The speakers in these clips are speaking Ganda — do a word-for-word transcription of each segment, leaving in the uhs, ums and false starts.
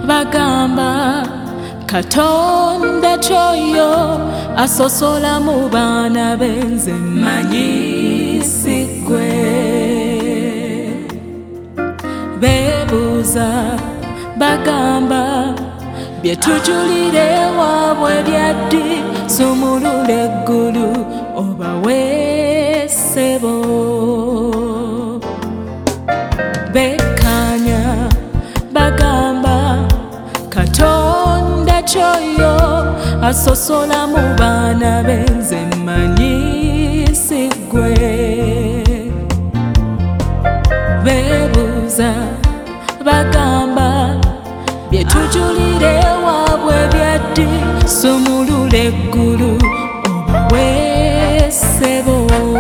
bagamba Katonda kyoyo asosola mu baana benze mmanyi si ggwe. Beebuuza bagamba bye tujulire waabwe byaddi sumulula eggulu oba weesebo. Bekkaanya bagamba Katonda kyoyo asosola mu baana benze mmanyi si ggwe. Beebuuza bagamba bye tujulire waabwe byaddi sumulula eggulu oba weesebo.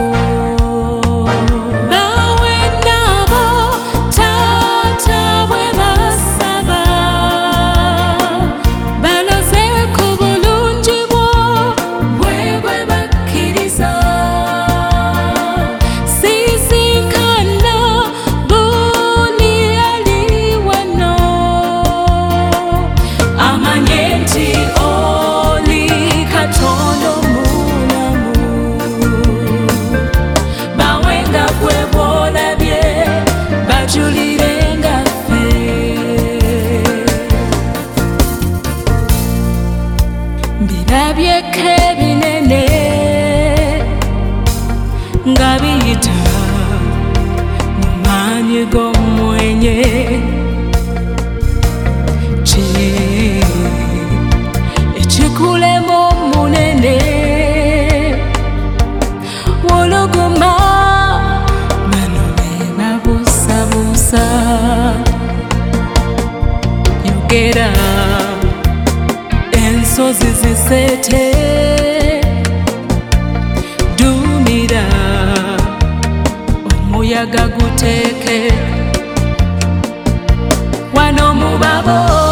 Mbirabyeko ebinene nga biyita mu maanyi g'omwenye. Ki ekikulema omunene woluguma bano be babuusabuusa. Yogera ensozi ziseete duumira omuyaga guteeke wano mu babo